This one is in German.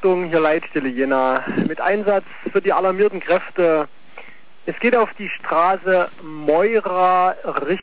Achtung, hier Leitstelle Jena. Mit Einsatz für die alarmierten Kräfte. Es geht auf die Straße Meura Richtung